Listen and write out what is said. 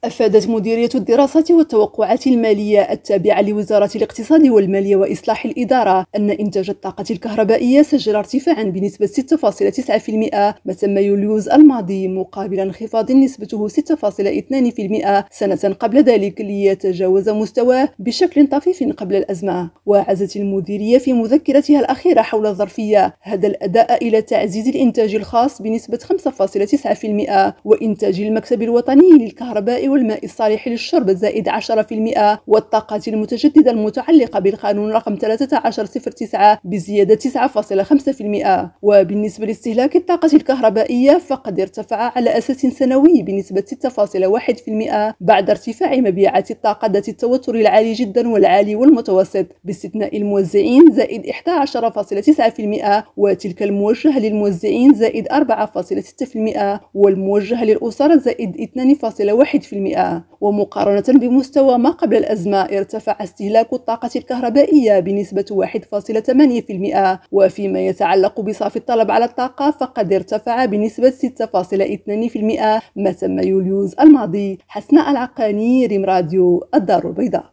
أفادت مديرية الدراسات والتوقعات المالية التابعة لوزارة الاقتصاد والمالية وإصلاح الإدارة أن إنتاج الطاقة الكهربائية سجل ارتفاعا بنسبة 6.9% ما تم يوليوز الماضي، مقابل انخفاض نسبته 6.2% سنة قبل ذلك، ليتجاوز مستواه بشكل طفيف قبل الأزمة. وعزت المديرية في مذكرتها الأخيرة حول الظرفية هذا الأداء إلى تعزيز الإنتاج الخاص بنسبة 5.9%، وإنتاج المكتب الوطني للكهرباء والماء الصالح للشرب زائد 10%، والطاقة المتجددة المتعلقة بالقانون رقم 1309 بزيادة 9.5%. وبالنسبة لاستهلاك الطاقة الكهربائية فقد ارتفع على أساس سنوي بنسبة 6.1% بعد ارتفاع مبيعات الطاقة ذات التوتر العالي جدا والعالي والمتوسط باستثناء الموزعين زائد 11.9%، وتلك الموجهة للموزعين زائد 4.6%، والموجهة للأسر زائد 2.1%. ومقارنة بمستوى ما قبل الأزمة ارتفع استهلاك الطاقة الكهربائية بنسبة 1.8%، وفيما يتعلق بصافي الطلب على الطاقة فقد ارتفع بنسبة 6.2% ما تم يوليوز الماضي. حسناء العقاني، ريم راديو، الدار البيضاء.